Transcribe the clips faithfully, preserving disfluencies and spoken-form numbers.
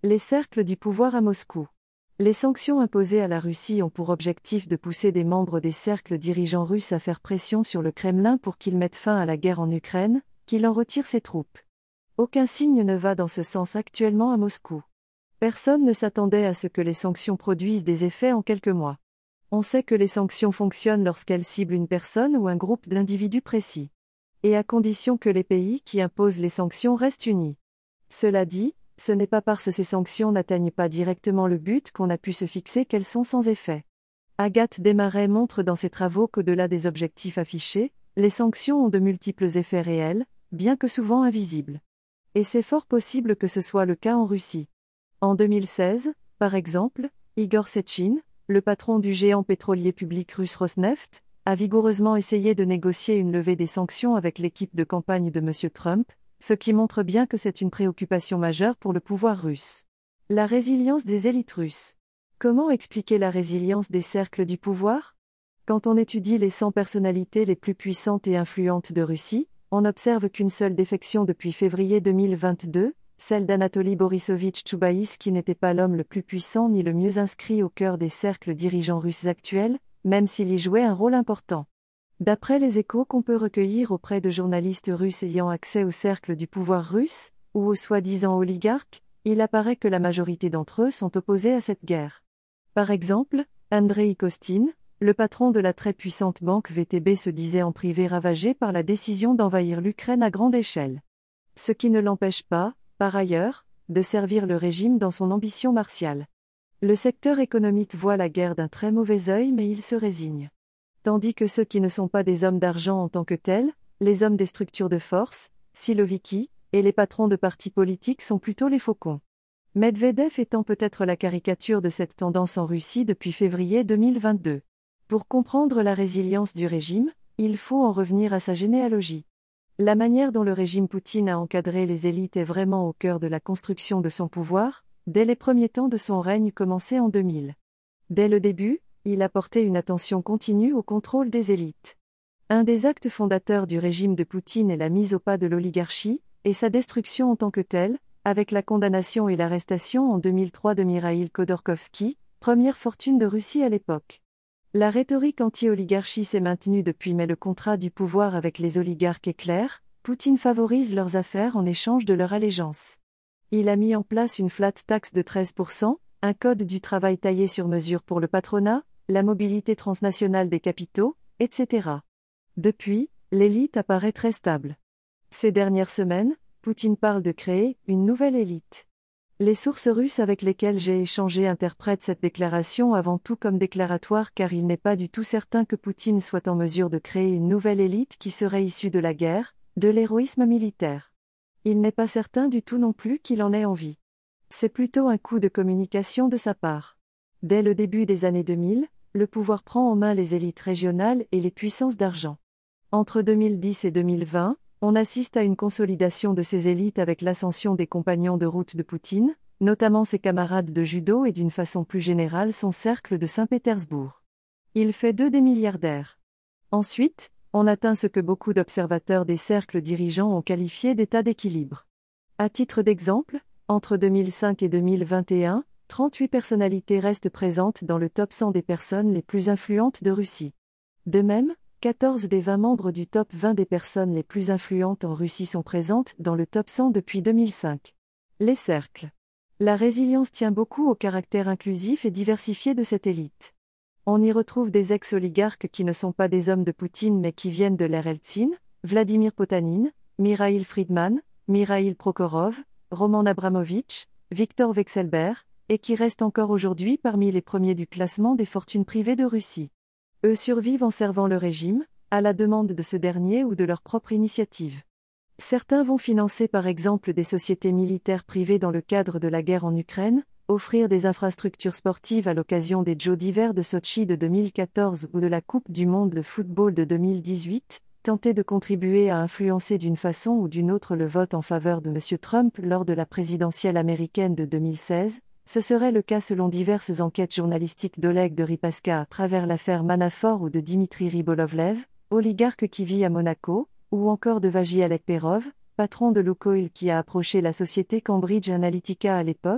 Les cercles du pouvoir à Moscou. Les sanctions imposées à la Russie ont pour objectif de pousser des membres des cercles dirigeants russes à faire pression sur le Kremlin pour qu'il mette fin à la guerre en Ukraine, qu'il en retire ses troupes. Aucun signe ne va dans ce sens actuellement à Moscou. Personne ne s'attendait à ce que les sanctions produisent des effets en quelques mois. On sait que les sanctions fonctionnent lorsqu'elles ciblent une personne ou un groupe d'individus précis. Et à condition que les pays qui imposent les sanctions restent unis. Cela dit, ce n'est pas parce que ces sanctions n'atteignent pas directement le but qu'on a pu se fixer qu'elles sont sans effet. Agathe Desmarais montre dans ses travaux qu'au-delà des objectifs affichés, les sanctions ont de multiples effets réels, bien que souvent invisibles. Et c'est fort possible que ce soit le cas en Russie. En deux mille seize, par exemple, Igor Sechin, le patron du géant pétrolier public russe Rosneft, a vigoureusement essayé de négocier une levée des sanctions avec l'équipe de campagne de M. Trump, ce qui montre bien que c'est une préoccupation majeure pour le pouvoir russe. La résilience des élites russes. Comment expliquer la résilience des cercles du pouvoir ? Quand on étudie les cent personnalités les plus puissantes et influentes de Russie, on n'observe qu'une seule défection depuis février deux mille vingt-deux, celle d'Anatoly Borisovitch Choubaïs qui n'était pas l'homme le plus puissant ni le mieux inscrit au cœur des cercles dirigeants russes actuels, même s'il y jouait un rôle important. D'après les échos qu'on peut recueillir auprès de journalistes russes ayant accès au cercle du pouvoir russe, ou aux soi-disant oligarques, il apparaît que la majorité d'entre eux sont opposés à cette guerre. Par exemple, Andrei Kostin, le patron de la très puissante banque V T B se disait en privé ravagé par la décision d'envahir l'Ukraine à grande échelle. Ce qui ne l'empêche pas, par ailleurs, de servir le régime dans son ambition martiale. Le secteur économique voit la guerre d'un très mauvais œil mais il se résigne. Tandis que ceux qui ne sont pas des hommes d'argent en tant que tels, les hommes des structures de force, Siloviki, et les patrons de partis politiques sont plutôt les faucons. Medvedev étant peut-être la caricature de cette tendance en Russie depuis février deux mille vingt-deux. Pour comprendre la résilience du régime, il faut en revenir à sa généalogie. La manière dont le régime Poutine a encadré les élites est vraiment au cœur de la construction de son pouvoir, dès les premiers temps de son règne commencé en deux mille. Dès le début, il a porté une attention continue au contrôle des élites. Un des actes fondateurs du régime de Poutine est la mise au pas de l'oligarchie, et sa destruction en tant que telle, avec la condamnation et l'arrestation en deux mille trois de Mikhaïl Khodorkovsky, première fortune de Russie à l'époque. La rhétorique anti-oligarchie s'est maintenue depuis mais le contrat du pouvoir avec les oligarques est clair, Poutine favorise leurs affaires en échange de leur allégeance. Il a mis en place une flat tax de treize pour cent, un code du travail taillé sur mesure pour le patronat, la mobilité transnationale des capitaux, et cetera. Depuis, l'élite apparaît très stable. Ces dernières semaines, Poutine parle de créer une nouvelle élite. Les sources russes avec lesquelles j'ai échangé interprètent cette déclaration avant tout comme déclaratoire car il n'est pas du tout certain que Poutine soit en mesure de créer une nouvelle élite qui serait issue de la guerre, de l'héroïsme militaire. Il n'est pas certain du tout non plus qu'il en ait envie. C'est plutôt un coup de communication de sa part. Dès le début des années deux mille, le pouvoir prend en main les élites régionales et les puissances d'argent. Entre deux mille dix et deux mille vingt, on assiste à une consolidation de ces élites avec l'ascension des compagnons de route de Poutine, notamment ses camarades de judo et d'une façon plus générale son cercle de Saint-Pétersbourg. Il fait d'eux des milliardaires. Ensuite, on atteint ce que beaucoup d'observateurs des cercles dirigeants ont qualifié d'état d'équilibre. À titre d'exemple, entre deux mille cinq et deux mille vingt et un, trente-huit personnalités restent présentes dans le top cent des personnes les plus influentes de Russie. De même, quatorze des vingt membres du top vingt des personnes les plus influentes en Russie sont présentes dans le top cent depuis deux mille cinq. Les cercles. La résilience tient beaucoup au caractère inclusif et diversifié de cette élite. On y retrouve des ex-oligarques qui ne sont pas des hommes de Poutine mais qui viennent de l'ère Eltsine, Vladimir Potanin, Mikhail Friedman, Mikhail Prokhorov, Roman Abramovitch, Viktor Vekselberg, et qui restent encore aujourd'hui parmi les premiers du classement des fortunes privées de Russie. Eux survivent en servant le régime, à la demande de ce dernier ou de leur propre initiative. Certains vont financer par exemple des sociétés militaires privées dans le cadre de la guerre en Ukraine, offrir des infrastructures sportives à l'occasion des Jeux d'hiver de Sotchi de deux mille quatorze ou de la Coupe du monde de football de deux mille dix-huit, tenter de contribuer à influencer d'une façon ou d'une autre le vote en faveur de M. Trump lors de la présidentielle américaine de deux mille seize, ce serait le cas selon diverses enquêtes journalistiques d'Oleg Deripaska à travers l'affaire Manafort ou de Dimitri Ribolovlev, oligarque qui vit à Monaco, ou encore de Vaghi Alekperov, patron de Lukoil qui a approché la société Cambridge Analytica à l'époque,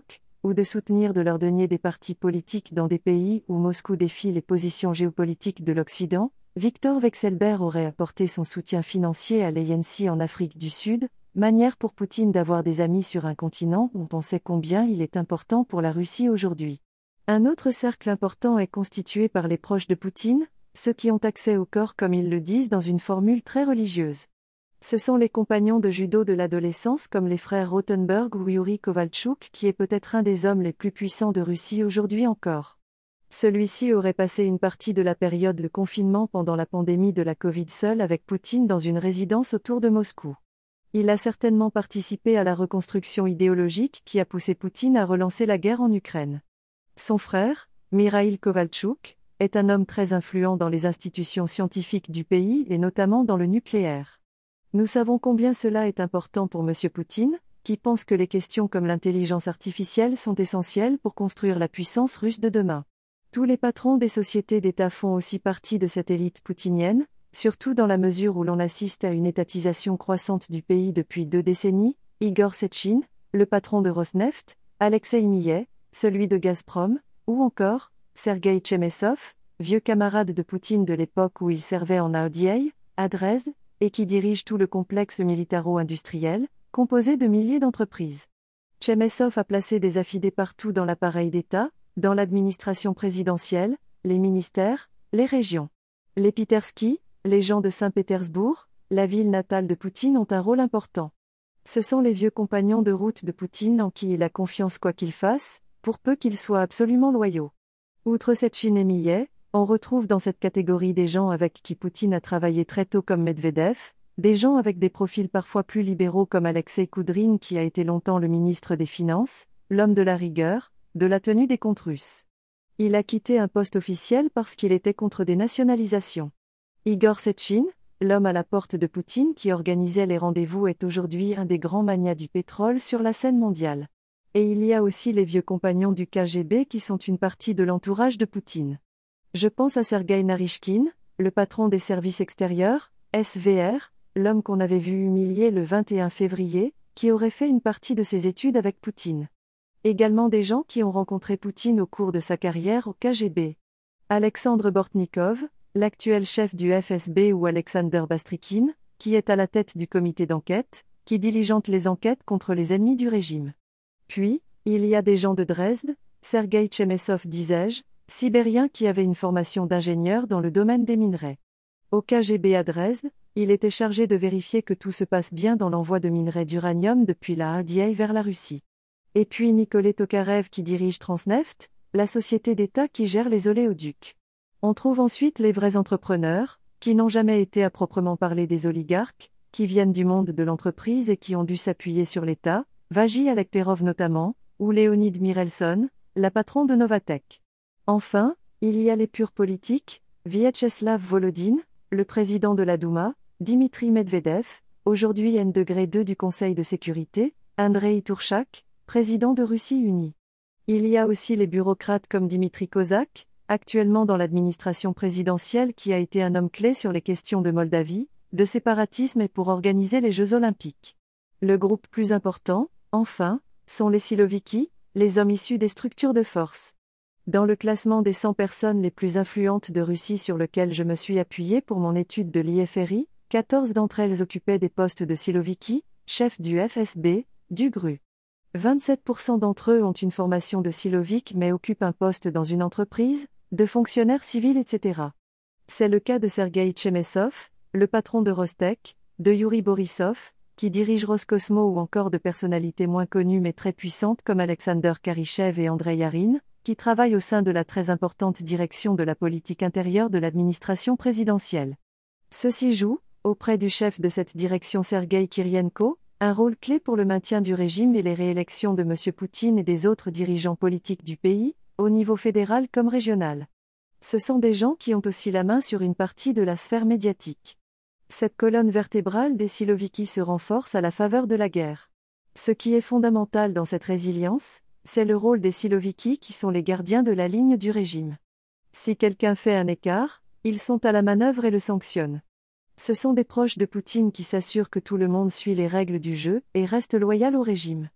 ou de soutenir de leur denier des partis politiques dans des pays où Moscou défie les positions géopolitiques de l'Occident, Viktor Vekselberg aurait apporté son soutien financier à l'A N C en Afrique du Sud, manière pour Poutine d'avoir des amis sur un continent dont on sait combien il est important pour la Russie aujourd'hui. Un autre cercle important est constitué par les proches de Poutine, ceux qui ont accès au corps comme ils le disent dans une formule très religieuse. Ce sont les compagnons de judo de l'adolescence comme les frères Rotenberg ou Yuri Kovalchuk qui est peut-être un des hommes les plus puissants de Russie aujourd'hui encore. Celui-ci aurait passé une partie de la période de confinement pendant la pandémie de la Covid seul avec Poutine dans une résidence autour de Moscou. Il a certainement participé à la reconstruction idéologique qui a poussé Poutine à relancer la guerre en Ukraine. Son frère, Mikhail Kovalchuk, est un homme très influent dans les institutions scientifiques du pays et notamment dans le nucléaire. Nous savons combien cela est important pour M. Poutine, qui pense que les questions comme l'intelligence artificielle sont essentielles pour construire la puissance russe de demain. Tous les patrons des sociétés d'État font aussi partie de cette élite poutinienne, surtout dans la mesure où l'on assiste à une étatisation croissante du pays depuis deux décennies, Igor Sechin, le patron de Rosneft, Alexei Millet, celui de Gazprom, ou encore, Sergueï Chemessov, vieux camarade de Poutine de l'époque où il servait en A D A, à Dresde, et qui dirige tout le complexe militaro-industriel, composé de milliers d'entreprises. Chemessov a placé des affidés partout dans l'appareil d'État, dans l'administration présidentielle, les ministères, les régions. Les Pitersky, les gens de Saint-Pétersbourg, la ville natale de Poutine ont un rôle important. Ce sont les vieux compagnons de route de Poutine en qui il a confiance quoi qu'il fasse, pour peu qu'ils soient absolument loyaux. Outre Sechin et Millet, on retrouve dans cette catégorie des gens avec qui Poutine a travaillé très tôt comme Medvedev, des gens avec des profils parfois plus libéraux comme Alexei Koudrine qui a été longtemps le ministre des Finances, l'homme de la rigueur, de la tenue des comptes russes. Il a quitté un poste officiel parce qu'il était contre des nationalisations. Igor Sechin, l'homme à la porte de Poutine qui organisait les rendez-vous est aujourd'hui un des grands magnats du pétrole sur la scène mondiale. Et il y a aussi les vieux compagnons du K G B qui sont une partie de l'entourage de Poutine. Je pense à Sergueï Naryshkin, le patron des services extérieurs, S V R, l'homme qu'on avait vu humilier le vingt et un février, qui aurait fait une partie de ses études avec Poutine. Également des gens qui ont rencontré Poutine au cours de sa carrière au K G B. Alexandre Bortnikov, l'actuel chef du F S B ou Alexander Bastrykine, qui est à la tête du comité d'enquête, qui diligente les enquêtes contre les ennemis du régime. Puis, il y a des gens de Dresde, Sergueï Chemessov disais-je, sibérien qui avait une formation d'ingénieur dans le domaine des minerais. Au K G B à Dresde, il était chargé de vérifier que tout se passe bien dans l'envoi de minerais d'uranium depuis la A D A vers la Russie. Et puis Nikolai Tokarev qui dirige Transneft, la société d'État qui gère les oléoducs. On trouve ensuite les vrais entrepreneurs, qui n'ont jamais été à proprement parler des oligarques, qui viennent du monde de l'entreprise et qui ont dû s'appuyer sur l'État, Vaghi Alekperov notamment, ou Leonid Mirelson, la patronne de Novatek. Enfin, il y a les purs politiques, Vyacheslav Volodine, le président de la Douma, Dimitri Medvedev, aujourd'hui N deux du Conseil de sécurité, Andrei Turchak, président de Russie unie. Il y a aussi les bureaucrates comme Dimitri Kozak, actuellement dans l'administration présidentielle qui a été un homme clé sur les questions de Moldavie, de séparatisme et pour organiser les Jeux olympiques. Le groupe plus important, enfin, sont les Siloviki, les hommes issus des structures de force. Dans le classement des cent personnes les plus influentes de Russie sur lequel je me suis appuyé pour mon étude de l'I F R I, quatorze d'entre elles occupaient des postes de Siloviki, chef du F S B, du G R U. vingt-sept pour cent d'entre eux ont une formation de Silovik mais occupent un poste dans une entreprise, de fonctionnaires civils et cetera. C'est le cas de Sergueï Chemessov, le patron de Rostec, de Yuri Borisov, qui dirige Roscosmo ou encore de personnalités moins connues mais très puissantes comme Alexander Karychev et Andrei Yarin, qui travaillent au sein de la très importante direction de la politique intérieure de l'administration présidentielle. Ceux-ci jouent, auprès du chef de cette direction Sergueï Kirienko, un rôle clé pour le maintien du régime et les réélections de M. Poutine et des autres dirigeants politiques du pays, au niveau fédéral comme régional. Ce sont des gens qui ont aussi la main sur une partie de la sphère médiatique. Cette colonne vertébrale des Siloviki se renforce à la faveur de la guerre. Ce qui est fondamental dans cette résilience, c'est le rôle des Siloviki qui sont les gardiens de la ligne du régime. Si quelqu'un fait un écart, ils sont à la manœuvre et le sanctionnent. Ce sont des proches de Poutine qui s'assurent que tout le monde suit les règles du jeu et reste loyal au régime.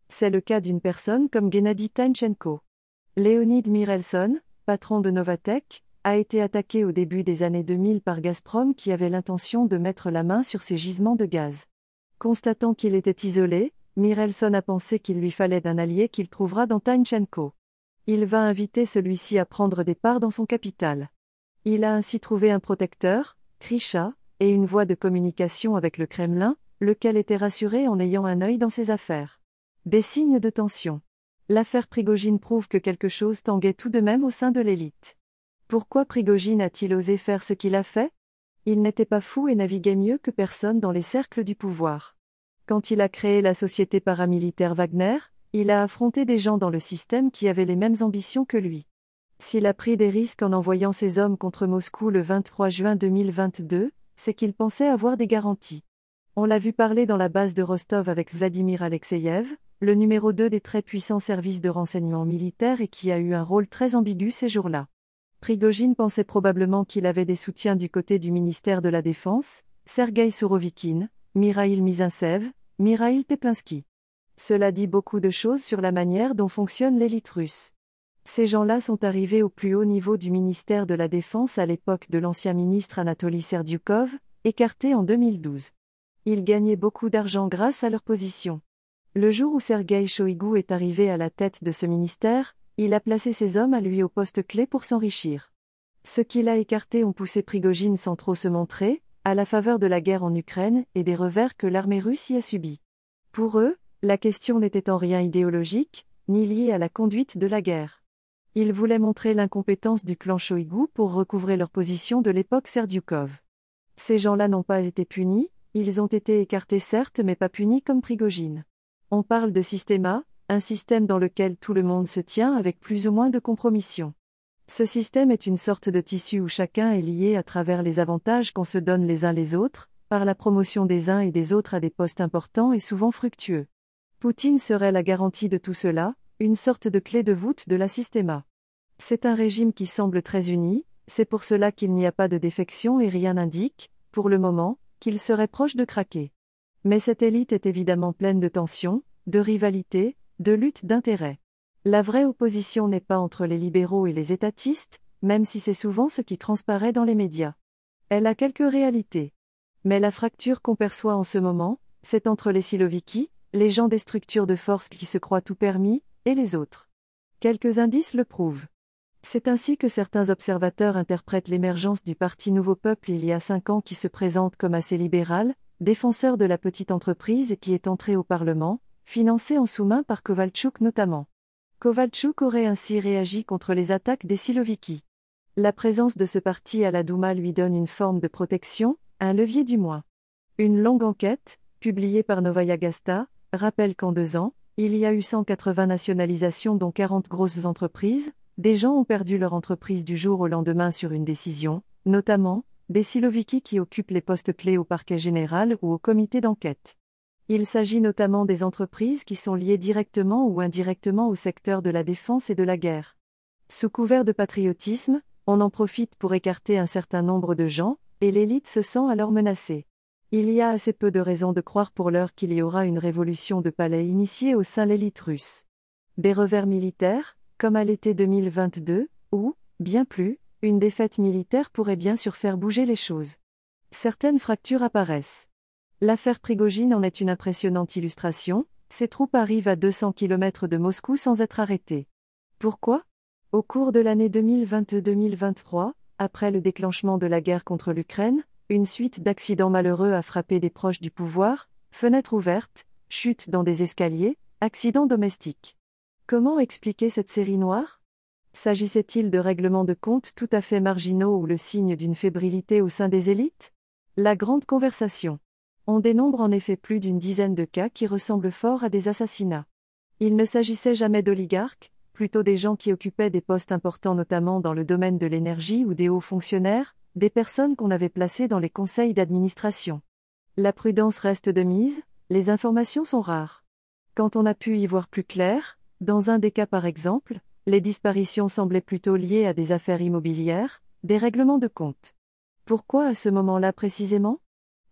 C'est le cas d'une personne comme Gennady Timchenko. Leonid Mirelson, patron de Novatek, a été attaqué au début des années deux mille par Gazprom qui avait l'intention de mettre la main sur ses gisements de gaz. Constatant qu'il était isolé, Mirelson a pensé qu'il lui fallait d'un allié qu'il trouvera dans Timchenko. Il va inviter celui-ci à prendre des parts dans son capital. Il a ainsi trouvé un protecteur, Krisha, et une voie de communication avec le Kremlin, lequel était rassuré en ayant un œil dans ses affaires. Des signes de tension. L'affaire Prigojine prouve que quelque chose tanguait tout de même au sein de l'élite. Pourquoi Prigojine a-t-il osé faire ce qu'il a fait ? Il n'était pas fou et naviguait mieux que personne dans les cercles du pouvoir. Quand il a créé la société paramilitaire Wagner, il a affronté des gens dans le système qui avaient les mêmes ambitions que lui. S'il a pris des risques en envoyant ses hommes contre Moscou le vingt-trois juin deux mille vingt-deux, c'est qu'il pensait avoir des garanties. On l'a vu parler dans la base de Rostov avec Vladimir Alexeyev, le numéro deux des très puissants services de renseignement militaire et qui a eu un rôle très ambigu ces jours-là. Prigojine pensait probablement qu'il avait des soutiens du côté du ministère de la Défense, Sergueï Sourovikine, Mikhail Mizintsev, Mikhail Teplinsky. Cela dit beaucoup de choses sur la manière dont fonctionne l'élite russe. Ces gens-là sont arrivés au plus haut niveau du ministère de la Défense à l'époque de l'ancien ministre Anatoly Serdyukov, écarté en deux mille douze. Ils gagnaient beaucoup d'argent grâce à leur position. Le jour où Sergueï Shoïgu est arrivé à la tête de ce ministère, il a placé ses hommes à lui au poste clé pour s'enrichir. Ceux qu'il a écartés ont poussé Prigojine sans trop se montrer, à la faveur de la guerre en Ukraine et des revers que l'armée russe y a subis. Pour eux, la question n'était en rien idéologique, ni liée à la conduite de la guerre. Ils voulaient montrer l'incompétence du clan Shoïgu pour recouvrer leur position de l'époque Serdyukov. Ces gens-là n'ont pas été punis, ils ont été écartés certes mais pas punis comme Prigojine. On parle de systéma, un système dans lequel tout le monde se tient avec plus ou moins de compromission. Ce système est une sorte de tissu où chacun est lié à travers les avantages qu'on se donne les uns les autres, par la promotion des uns et des autres à des postes importants et souvent fructueux. Poutine serait la garantie de tout cela, une sorte de clé de voûte de la systéma. C'est un régime qui semble très uni, c'est pour cela qu'il n'y a pas de défection et rien n'indique, pour le moment, qu'il serait proche de craquer. Mais cette élite est évidemment pleine de tensions, de rivalités, de luttes d'intérêts. La vraie opposition n'est pas entre les libéraux et les étatistes, même si c'est souvent ce qui transparaît dans les médias. Elle a quelques réalités. Mais la fracture qu'on perçoit en ce moment, c'est entre les Siloviki, les gens des structures de force qui se croient tout permis, et les autres. Quelques indices le prouvent. C'est ainsi que certains observateurs interprètent l'émergence du Parti Nouveau Peuple il y a cinq ans qui se présente comme assez libéral, défenseur de la petite entreprise et qui est entré au Parlement, financé en sous-main par Kovalchuk notamment. Kovalchuk aurait ainsi réagi contre les attaques des Siloviki. La présence de ce parti à la Douma lui donne une forme de protection, un levier du moins. Une longue enquête, publiée par Novaya Gazeta, rappelle qu'en deux ans, il y a eu cent quatre-vingts nationalisations dont quarante grosses entreprises. Des gens ont perdu leur entreprise du jour au lendemain sur une décision, notamment, des Siloviki qui occupent les postes clés au parquet général ou au comité d'enquête. Il s'agit notamment des entreprises qui sont liées directement ou indirectement au secteur de la défense et de la guerre. Sous couvert de patriotisme, on en profite pour écarter un certain nombre de gens, et l'élite se sent alors menacée. Il y a assez peu de raisons de croire pour l'heure qu'il y aura une révolution de palais initiée au sein de l'élite russe. Des revers militaires, comme à l'été deux mille vingt-deux, ou, bien plus, une défaite militaire pourrait bien sûr faire bouger les choses. Certaines fractures apparaissent. L'affaire Prigojine en est une impressionnante illustration, ses troupes arrivent à deux cents kilomètres de Moscou sans être arrêtées. Pourquoi ? Au cours de l'année deux mille vingt-deux deux mille vingt-trois, après le déclenchement de la guerre contre l'Ukraine, une suite d'accidents malheureux a frappé des proches du pouvoir, fenêtres ouvertes, chutes dans des escaliers, accidents domestiques. Comment expliquer cette série noire ? S'agissait-il de règlements de comptes tout à fait marginaux ou le signe d'une fébrilité au sein des élites ? La grande conversation. On dénombre en effet plus d'une dizaine de cas qui ressemblent fort à des assassinats. Il ne s'agissait jamais d'oligarques, plutôt des gens qui occupaient des postes importants notamment dans le domaine de l'énergie ou des hauts fonctionnaires, des personnes qu'on avait placées dans les conseils d'administration. La prudence reste de mise, les informations sont rares. Quand on a pu y voir plus clair, dans un des cas par exemple, les disparitions semblaient plutôt liées à des affaires immobilières, des règlements de compte. Pourquoi à ce moment-là précisément ?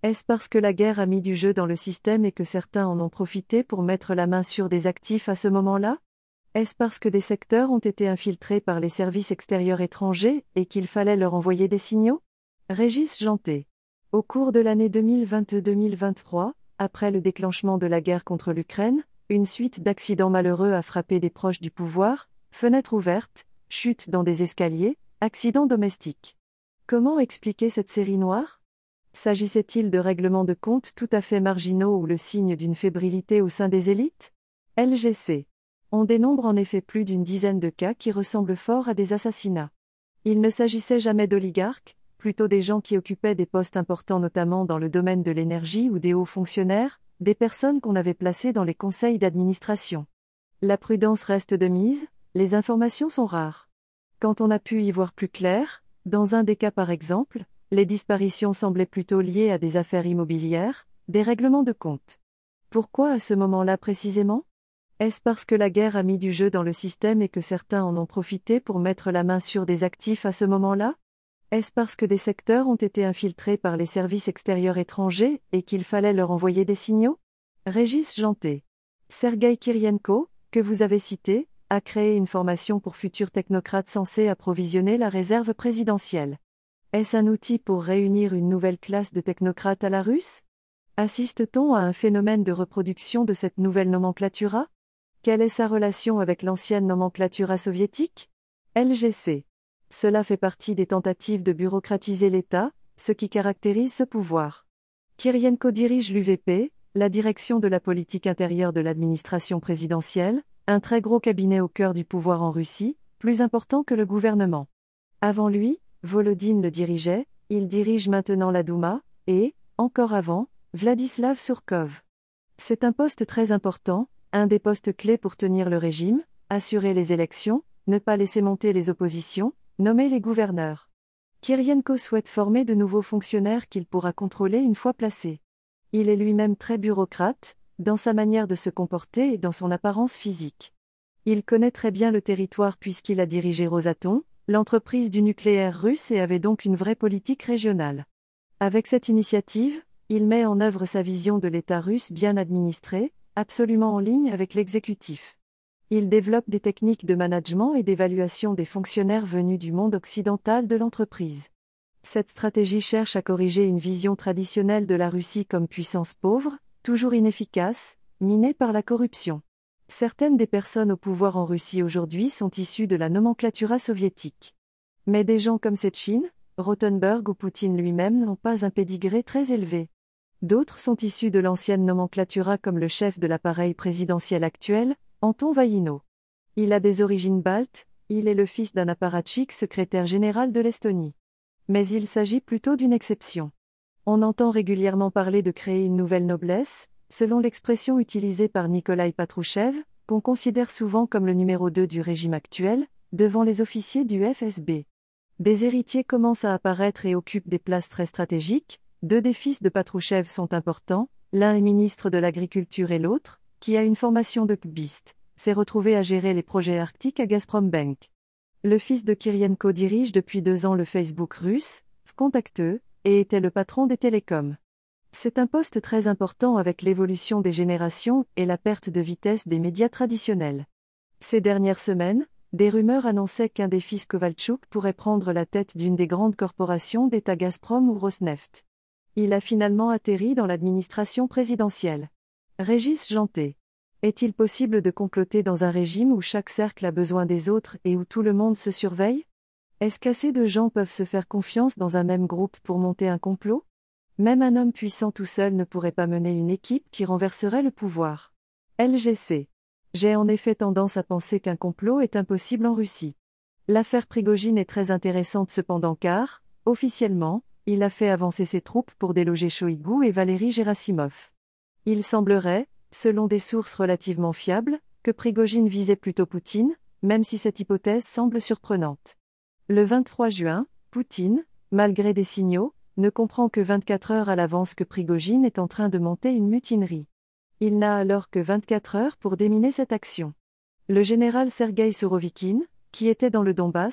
Est-ce parce que la guerre a mis du jeu dans le système et que certains en ont profité pour mettre la main sur des actifs à ce moment-là? Est-ce parce que des secteurs ont été infiltrés par les services extérieurs étrangers et qu'il fallait leur envoyer des signaux? Régis Janté. Au cours de l'année deux mille vingt-deux deux mille vingt-trois, après le déclenchement de la guerre contre l'Ukraine, une suite d'accidents malheureux a frappé des proches du pouvoir, fenêtres ouvertes, chutes dans des escaliers, accidents domestiques. Comment expliquer cette série noire? S'agissait-il de règlements de comptes tout à fait marginaux ou le signe d'une fébrilité au sein des élites? L G C. On dénombre en effet plus d'une dizaine de cas qui ressemblent fort à des assassinats. Il ne s'agissait jamais d'oligarques, plutôt des gens qui occupaient des postes importants notamment dans le domaine de l'énergie ou des hauts fonctionnaires, des personnes qu'on avait placées dans les conseils d'administration. La prudence reste de mise, les informations sont rares. Quand on a pu y voir plus clair, dans un des cas par exemple, les disparitions semblaient plutôt liées à des affaires immobilières, des règlements de compte. Pourquoi à ce moment-là précisément? Est-ce parce que la guerre a mis du jeu dans le système et que certains en ont profité pour mettre la main sur des actifs à ce moment-là? Est-ce parce que des secteurs ont été infiltrés par les services extérieurs étrangers et qu'il fallait leur envoyer des signaux? Régis Janté. Sergueï Kirienko, que vous avez cité, a créé une formation pour futurs technocrates censés approvisionner la réserve présidentielle. Est-ce un outil pour réunir une nouvelle classe de technocrates à la russe? Assiste-t-on à un phénomène de reproduction de cette nouvelle nomenclatura? Quelle est sa relation avec l'ancienne nomenclatura soviétique? L G C. Cela fait partie des tentatives de bureaucratiser l'État, ce qui caractérise ce pouvoir. Kirienko dirige l'U V P, la direction de la politique intérieure de l'administration présidentielle, un très gros cabinet au cœur du pouvoir en Russie, plus important que le gouvernement. Avant lui, Volodine le dirigeait, il dirige maintenant la Douma, et, encore avant, Vladislav Surkov. C'est un poste très important, un des postes clés pour tenir le régime, assurer les élections, ne pas laisser monter les oppositions, nommer les gouverneurs. Kirienko souhaite former de nouveaux fonctionnaires qu'il pourra contrôler une fois placés. Il est lui-même très bureaucrate, dans sa manière de se comporter et dans son apparence physique. Il connaît très bien le territoire puisqu'il a dirigé Rosatom, l'entreprise du nucléaire russe et avait donc une vraie politique régionale. Avec cette initiative, il met en œuvre sa vision de l'État russe bien administré, absolument en ligne avec l'exécutif. Il développe des techniques de management et d'évaluation des fonctionnaires venus du monde occidental de l'entreprise. Cette stratégie cherche à corriger une vision traditionnelle de la Russie comme puissance pauvre, toujours inefficace, minée par la corruption. Certaines des personnes au pouvoir en Russie aujourd'hui sont issues de la nomenclatura soviétique. Mais des gens comme Sechin, Rothenberg ou Poutine lui-même n'ont pas un pédigré très élevé. D'autres sont issus de l'ancienne nomenclatura comme le chef de l'appareil présidentiel actuel, Anton Vaïno. Il a des origines baltes, il est le fils d'un apparatchik secrétaire général de l'Estonie. Mais il s'agit plutôt d'une exception. On entend régulièrement parler de créer une nouvelle noblesse, selon l'expression utilisée par Nikolaï Patrouchev, qu'on considère souvent comme le numéro deux du régime actuel, devant les officiers du F S B. Des héritiers commencent à apparaître et occupent des places très stratégiques. Deux des fils de Patrouchev sont importants, l'un est ministre de l'Agriculture et l'autre, qui a une formation de kbiste, s'est retrouvé à gérer les projets arctiques à Gazprombank. Le fils de Kirienko dirige depuis deux ans le Facebook russe, Vkontakte, et était le patron des télécoms. C'est un poste très important avec l'évolution des générations et la perte de vitesse des médias traditionnels. Ces dernières semaines, des rumeurs annonçaient qu'un des fils Kovalchuk pourrait prendre la tête d'une des grandes corporations d'État Gazprom ou Rosneft. Il a finalement atterri dans l'administration présidentielle. Régis Janté. Est-il possible de comploter dans un régime où chaque cercle a besoin des autres et où tout le monde se surveille? Est-ce qu'assez de gens peuvent se faire confiance dans un même groupe pour monter un complot? Même un homme puissant tout seul ne pourrait pas mener une équipe qui renverserait le pouvoir. L G C. J'ai en effet tendance à penser qu'un complot est impossible en Russie. L'affaire Prigojine est très intéressante cependant car, officiellement, il a fait avancer ses troupes pour déloger Shoïgu et Valéry Gerasimov. Il semblerait, selon des sources relativement fiables, que Prigojine visait plutôt Poutine, même si cette hypothèse semble surprenante. Le vingt-trois juin, Poutine, malgré des signaux, ne comprend que vingt-quatre heures à l'avance que Prigojine est en train de monter une mutinerie. Il n'a alors que vingt-quatre heures pour déminer cette action. Le général Sergueï Sourovikine, qui était dans le Donbass,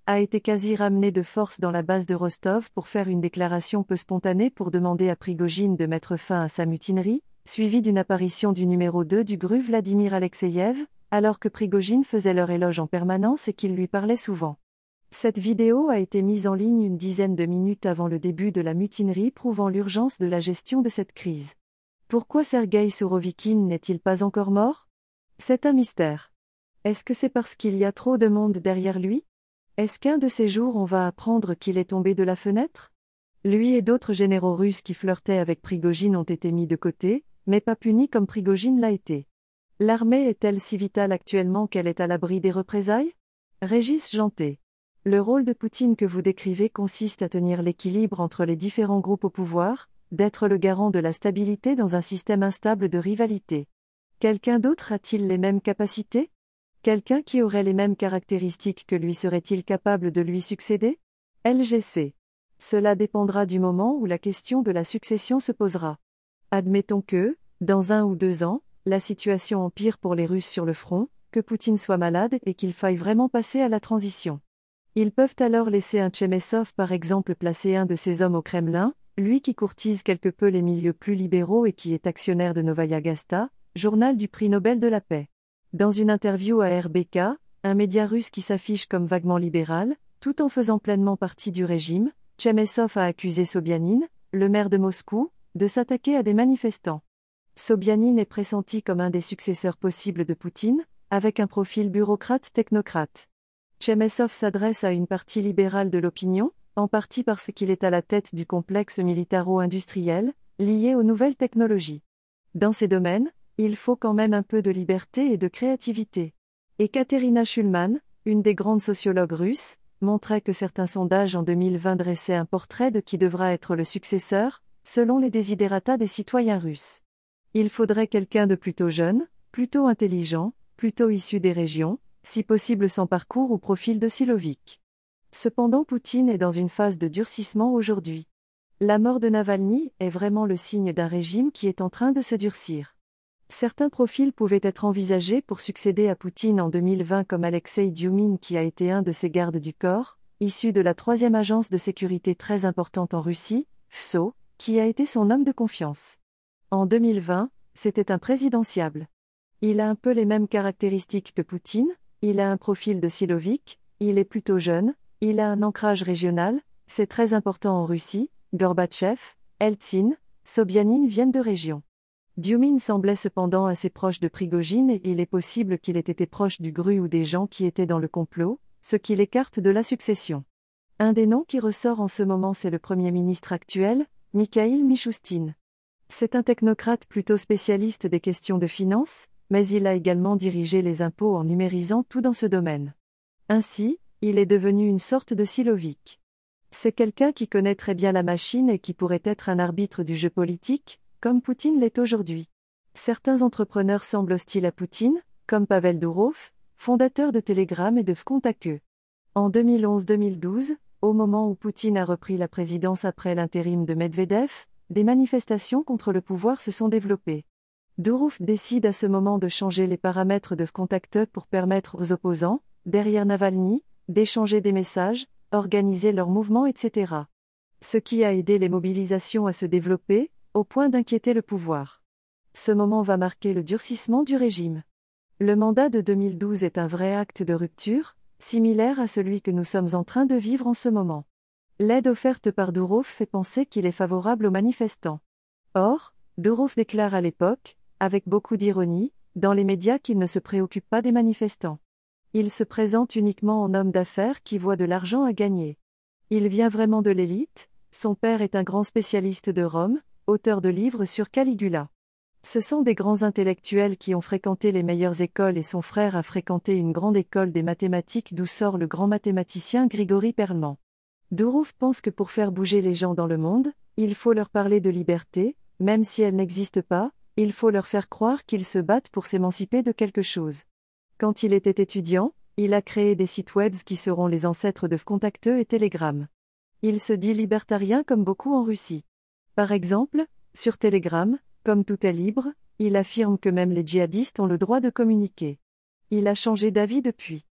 a été quasi ramené de force dans la base de Rostov pour faire une déclaration peu spontanée pour demander à Prigojine de mettre fin à sa mutinerie, suivie d'une apparition du numéro deux du GRU Vladimir Alexeyev, alors que Prigojine faisait leur éloge en permanence et qu'il lui parlait souvent. Cette vidéo a été mise en ligne une dizaine de minutes avant le début de la mutinerie, prouvant l'urgence de la gestion de cette crise. Pourquoi Sergueï Sourovikine n'est-il pas encore mort? C'est un mystère. Est-ce que c'est parce qu'il y a trop de monde derrière lui? Est-ce qu'un de ces jours on va apprendre qu'il est tombé de la fenêtre? Lui et d'autres généraux russes qui flirtaient avec Prigojine ont été mis de côté, mais pas punis comme Prigojine l'a été. L'armée est-elle si vitale actuellement qu'elle est à l'abri des représailles? Régis Janté. Le rôle de Poutine que vous décrivez consiste à tenir l'équilibre entre les différents groupes au pouvoir, d'être le garant de la stabilité dans un système instable de rivalité. Quelqu'un d'autre a-t-il les mêmes capacités? Quelqu'un qui aurait les mêmes caractéristiques que lui serait-il capable de lui succéder? L G C. Cela dépendra du moment où la question de la succession se posera. Admettons que, dans un ou deux ans, la situation empire pour les Russes sur le front, que Poutine soit malade et qu'il faille vraiment passer à la transition. Ils peuvent alors laisser un Tchemessov par exemple placer un de ses hommes au Kremlin, lui qui courtise quelque peu les milieux plus libéraux et qui est actionnaire de Novaya Gazeta, journal du prix Nobel de la paix. Dans une interview à R B K, un média russe qui s'affiche comme vaguement libéral, tout en faisant pleinement partie du régime, Tchemessov a accusé Sobyanin, le maire de Moscou, de s'attaquer à des manifestants. Sobyanin est pressenti comme un des successeurs possibles de Poutine, avec un profil bureaucrate-technocrate. Tchemessov s'adresse à une partie libérale de l'opinion, en partie parce qu'il est à la tête du complexe militaro-industriel, lié aux nouvelles technologies. Dans ces domaines, il faut quand même un peu de liberté et de créativité. Et Katerina Shulman, une des grandes sociologues russes, montrait que certains sondages en deux mille vingt dressaient un portrait de qui devra être le successeur, selon les desiderata des citoyens russes. Il faudrait quelqu'un de plutôt jeune, plutôt intelligent, plutôt issu des régions, si possible sans parcours ou profil de Silovic. Cependant, Poutine est dans une phase de durcissement aujourd'hui. La mort de Navalny est vraiment le signe d'un régime qui est en train de se durcir. Certains profils pouvaient être envisagés pour succéder à Poutine en deux mille vingt comme Alexei Dioumine qui a été un de ses gardes du corps, issu de la troisième agence de sécurité très importante en Russie, F S O, qui a été son homme de confiance. En deux mille vingt, c'était un présidentiable. Il a un peu les mêmes caractéristiques que Poutine, il a un profil de Silovic, il est plutôt jeune, il a un ancrage régional, c'est très important en Russie, Gorbatchev, Eltsine, Sobyanin viennent de régions. Dioumine semblait cependant assez proche de Prigojine et il est possible qu'il ait été proche du GRU ou des gens qui étaient dans le complot, ce qui l'écarte de la succession. Un des noms qui ressort en ce moment c'est le Premier ministre actuel, Mikhail Mishustin. C'est un technocrate plutôt spécialiste des questions de finance, mais il a également dirigé les impôts en numérisant tout dans ce domaine. Ainsi, il est devenu une sorte de Silovic. C'est quelqu'un qui connaît très bien la machine et qui pourrait être un arbitre du jeu politique, comme Poutine l'est aujourd'hui. Certains entrepreneurs semblent hostiles à Poutine, comme Pavel Durov, fondateur de Telegram et de Vkontakte. En deux mille onze deux mille douze, au moment où Poutine a repris la présidence après l'intérim de Medvedev, des manifestations contre le pouvoir se sont développées. Durov décide à ce moment de changer les paramètres de Vkontakte pour permettre aux opposants, derrière Navalny, d'échanger des messages, organiser leurs mouvements, et cetera. Ce qui a aidé les mobilisations à se développer, au point d'inquiéter le pouvoir. Ce moment va marquer le durcissement du régime. Le mandat de deux mille douze est un vrai acte de rupture, similaire à celui que nous sommes en train de vivre en ce moment. L'aide offerte par Durov fait penser qu'il est favorable aux manifestants. Or, Durov déclare à l'époque, avec beaucoup d'ironie, dans les médias qu'il ne se préoccupe pas des manifestants. Il se présente uniquement en homme d'affaires qui voit de l'argent à gagner. Il vient vraiment de l'élite, son père est un grand spécialiste de Rome, auteur de livres sur Caligula. Ce sont des grands intellectuels qui ont fréquenté les meilleures écoles et son frère a fréquenté une grande école des mathématiques d'où sort le grand mathématicien Grigori Perelman. Durov pense que pour faire bouger les gens dans le monde, il faut leur parler de liberté, même si elle n'existe pas, il faut leur faire croire qu'ils se battent pour s'émanciper de quelque chose. Quand il était étudiant, il a créé des sites web qui seront les ancêtres de Vkontakte et Telegram. Il se dit libertarien comme beaucoup en Russie. Par exemple, sur Telegram, comme tout est libre, il affirme que même les djihadistes ont le droit de communiquer. Il a changé d'avis depuis.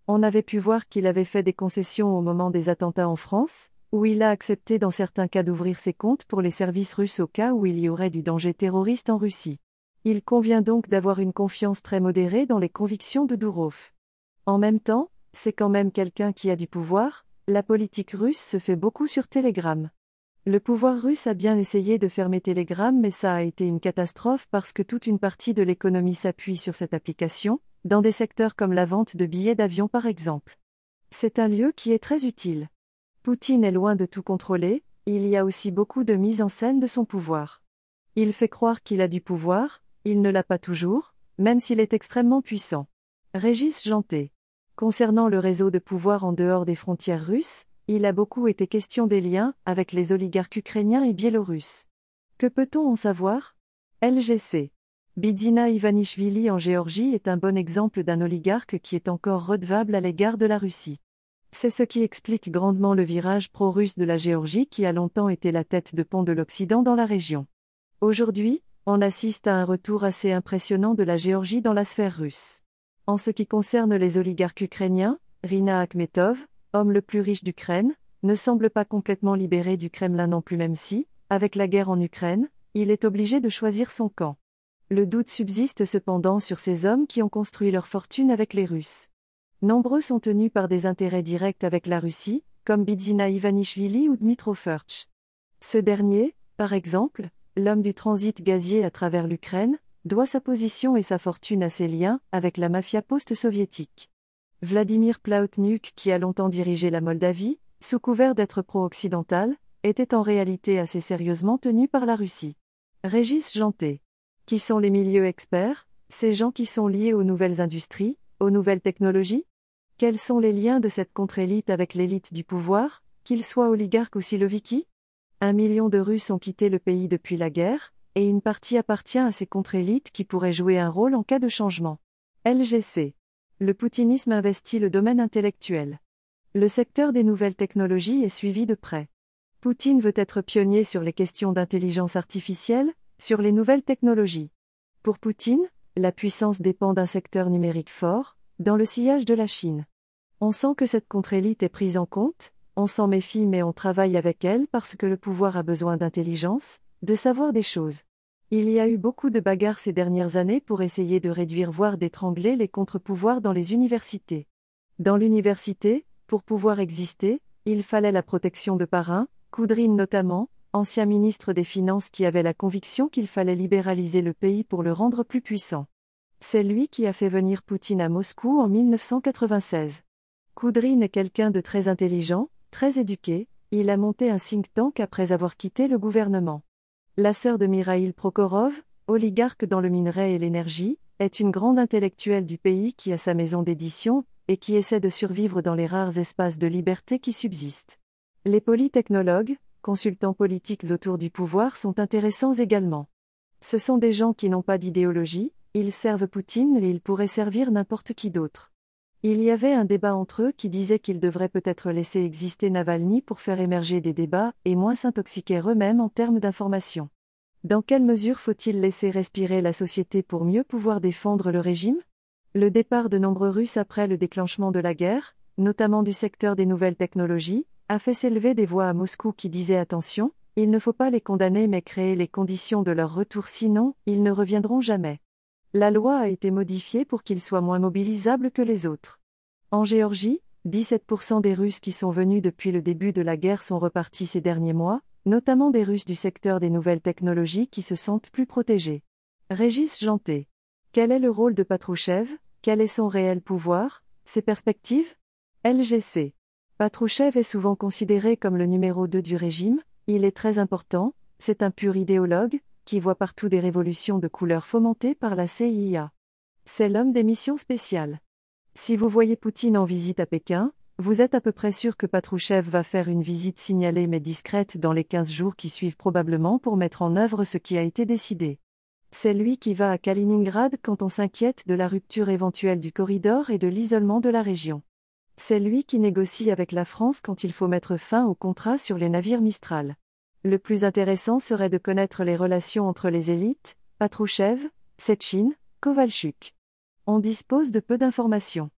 On avait pu voir qu'il avait fait des concessions au moment des attentats en France, où il a accepté dans certains cas d'ouvrir ses comptes pour les services russes au cas où il y aurait du danger terroriste en Russie. Il convient donc d'avoir une confiance très modérée dans les convictions de Dourov. En même temps, c'est quand même quelqu'un qui a du pouvoir, la politique russe se fait beaucoup sur Telegram. Le pouvoir russe a bien essayé de fermer Telegram mais ça a été une catastrophe parce que toute une partie de l'économie s'appuie sur cette application, dans des secteurs comme la vente de billets d'avion par exemple. C'est un lieu qui est très utile. Poutine est loin de tout contrôler, il y a aussi beaucoup de mise en scène de son pouvoir. Il fait croire qu'il a du pouvoir, il ne l'a pas toujours, même s'il est extrêmement puissant. Régis Janté. Concernant le réseau de pouvoir en dehors des frontières russes, il a beaucoup été question des liens avec les oligarques ukrainiens et biélorusses. Que peut-on en savoir ? L G C. Bidzina Ivanishvili en Géorgie est un bon exemple d'un oligarque qui est encore redevable à l'égard de la Russie. C'est ce qui explique grandement le virage pro-russe de la Géorgie qui a longtemps été la tête de pont de l'Occident dans la région. Aujourd'hui, on assiste à un retour assez impressionnant de la Géorgie dans la sphère russe. En ce qui concerne les oligarques ukrainiens, Rina Akhmetov, homme le plus riche d'Ukraine, ne semble pas complètement libéré du Kremlin non plus même si, avec la guerre en Ukraine, il est obligé de choisir son camp. Le doute subsiste cependant sur ces hommes qui ont construit leur fortune avec les Russes. Nombreux sont tenus par des intérêts directs avec la Russie, comme Bidzina Ivanishvili ou Dmytro Furch. Ce dernier, par exemple, l'homme du transit gazier à travers l'Ukraine, doit sa position et sa fortune à ses liens avec la mafia post-soviétique. Vladimir Plahotniuc, qui a longtemps dirigé la Moldavie, sous couvert d'être pro-occidental, était en réalité assez sérieusement tenu par la Russie. Régis Janté. Qui sont les milieux experts, ces gens qui sont liés aux nouvelles industries, aux nouvelles technologies ? Quels sont les liens de cette contre-élite avec l'élite du pouvoir, qu'ils soient oligarques ou siloviki ? Un million de Russes ont quitté le pays depuis la guerre, et une partie appartient à ces contre-élites qui pourraient jouer un rôle en cas de changement. L G C. Le poutinisme investit le domaine intellectuel. Le secteur des nouvelles technologies est suivi de près. Poutine veut être pionnier sur les questions d'intelligence artificielle, sur les nouvelles technologies. Pour Poutine, la puissance dépend d'un secteur numérique fort, dans le sillage de la Chine. On sent que cette contre-élite est prise en compte, on s'en méfie mais on travaille avec elle parce que le pouvoir a besoin d'intelligence, de savoir des choses. Il y a eu beaucoup de bagarres ces dernières années pour essayer de réduire voire d'étrangler les contre-pouvoirs dans les universités. Dans l'université, pour pouvoir exister, il fallait la protection de parrains, Koudrine notamment, ancien ministre des Finances qui avait la conviction qu'il fallait libéraliser le pays pour le rendre plus puissant. C'est lui qui a fait venir Poutine à Moscou en mille neuf cent quatre-vingt-seize. Koudrine est quelqu'un de très intelligent, très éduqué, il a monté un think tank après avoir quitté le gouvernement. La sœur de Mikhaïl Prokhorov, oligarque dans le minerai et l'énergie, est une grande intellectuelle du pays qui a sa maison d'édition, et qui essaie de survivre dans les rares espaces de liberté qui subsistent. Les polytechnologues, consultants politiques autour du pouvoir sont intéressants également. Ce sont des gens qui n'ont pas d'idéologie, ils servent Poutine et ils pourraient servir n'importe qui d'autre. Il y avait un débat entre eux qui disait qu'ils devraient peut-être laisser exister Navalny pour faire émerger des débats et moins s'intoxiquer eux-mêmes en termes d'information. Dans quelle mesure faut-il laisser respirer la société pour mieux pouvoir défendre le régime ? Le départ de nombreux Russes après le déclenchement de la guerre, notamment du secteur des nouvelles technologies, a fait s'élever des voix à Moscou qui disaient attention, il ne faut pas les condamner mais créer les conditions de leur retour sinon, ils ne reviendront jamais. La loi a été modifiée pour qu'ils soient moins mobilisables que les autres. En Géorgie, dix-sept pour cent des Russes qui sont venus depuis le début de la guerre sont repartis ces derniers mois, notamment des Russes du secteur des nouvelles technologies qui se sentent plus protégés. Régis Janté. Quel est le rôle de Patrouchev ? Quel est son réel pouvoir ? Ses perspectives ? L G C. Patrouchev est souvent considéré comme le numéro deux du régime, il est très important, c'est un pur idéologue, qui voit partout des révolutions de couleur fomentées par la C I A. C'est l'homme des missions spéciales. Si vous voyez Poutine en visite à Pékin, vous êtes à peu près sûr que Patrouchev va faire une visite signalée mais discrète dans les quinze jours qui suivent probablement pour mettre en œuvre ce qui a été décidé. C'est lui qui va à Kaliningrad quand on s'inquiète de la rupture éventuelle du corridor et de l'isolement de la région. C'est lui qui négocie avec la France quand il faut mettre fin au contrat sur les navires Mistral. Le plus intéressant serait de connaître les relations entre les élites, Patrouchev, Setchine, Kovalchuk. On dispose de peu d'informations.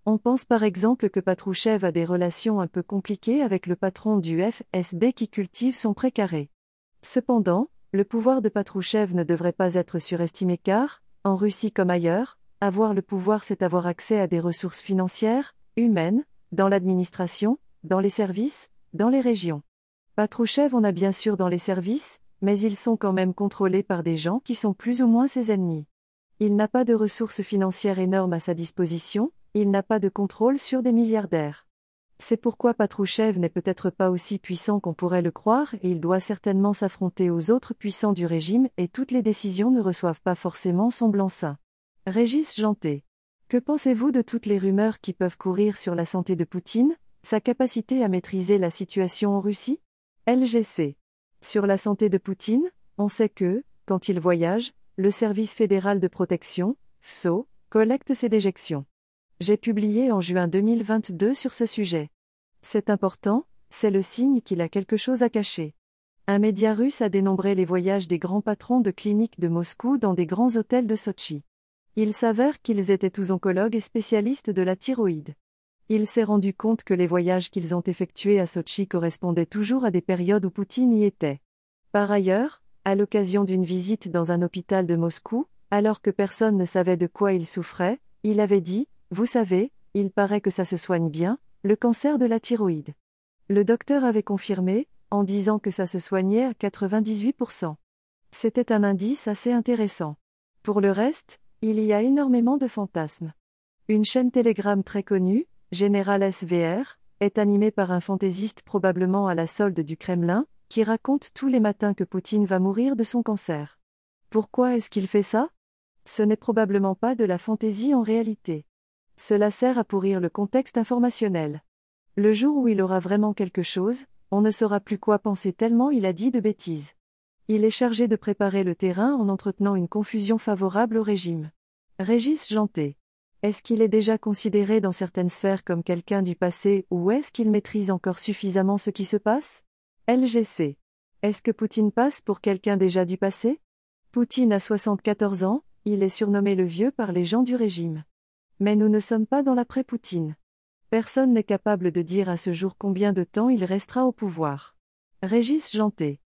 On pense par exemple que Patrouchev a des relations un peu compliquées avec le patron du F S B qui cultive son précaré. Cependant, le pouvoir de Patrouchev ne devrait pas être surestimé car, en Russie comme ailleurs, avoir le pouvoir c'est avoir accès à des ressources financières, humaines, dans l'administration, dans les services, dans les régions. Patrouchev en a bien sûr dans les services, mais ils sont quand même contrôlés par des gens qui sont plus ou moins ses ennemis. Il n'a pas de ressources financières énormes à sa disposition, il n'a pas de contrôle sur des milliardaires. C'est pourquoi Patrouchev n'est peut-être pas aussi puissant qu'on pourrait le croire et il doit certainement s'affronter aux autres puissants du régime et toutes les décisions ne reçoivent pas forcément son blanc-seing. Régis Janté. Que pensez-vous de toutes les rumeurs qui peuvent courir sur la santé de Poutine, sa capacité à maîtriser la situation en Russie? L G C. Sur la santé de Poutine, on sait que, quand il voyage, le Service fédéral de protection, F S O, collecte ses déjections. J'ai publié en juin deux mille vingt-deux sur ce sujet. C'est important, c'est le signe qu'il a quelque chose à cacher. Un média russe a dénombré les voyages des grands patrons de cliniques de Moscou dans des grands hôtels de Sotchi. Il s'avère qu'ils étaient tous oncologues et spécialistes de la thyroïde. Il s'est rendu compte que les voyages qu'ils ont effectués à Sotchi correspondaient toujours à des périodes où Poutine y était. Par ailleurs, à l'occasion d'une visite dans un hôpital de Moscou, alors que personne ne savait de quoi il souffrait, il avait dit « Vous savez, il paraît que ça se soigne bien, le cancer de la thyroïde ». Le docteur avait confirmé, en disant que ça se soignait à quatre-vingt-dix-huit pour cent. C'était un indice assez intéressant. Pour le reste, il y a énormément de fantasmes. Une chaîne Telegram très connue, Général S V R, est animée par un fantaisiste probablement à la solde du Kremlin, qui raconte tous les matins que Poutine va mourir de son cancer. Pourquoi est-ce qu'il fait ça? Ce n'est probablement pas de la fantaisie en réalité. Cela sert à pourrir le contexte informationnel. Le jour où il aura vraiment quelque chose, on ne saura plus quoi penser tellement il a dit de bêtises. Il est chargé de préparer le terrain en entretenant une confusion favorable au régime. Régis Janté. Est-ce qu'il est déjà considéré dans certaines sphères comme quelqu'un du passé ou est-ce qu'il maîtrise encore suffisamment ce qui se passe? L G C. Est-ce que Poutine passe pour quelqu'un déjà du passé? Poutine a soixante-quatorze ans, il est surnommé le vieux par les gens du régime. Mais nous ne sommes pas dans l'après-Poutine. Personne n'est capable de dire à ce jour combien de temps il restera au pouvoir. Régis Janté.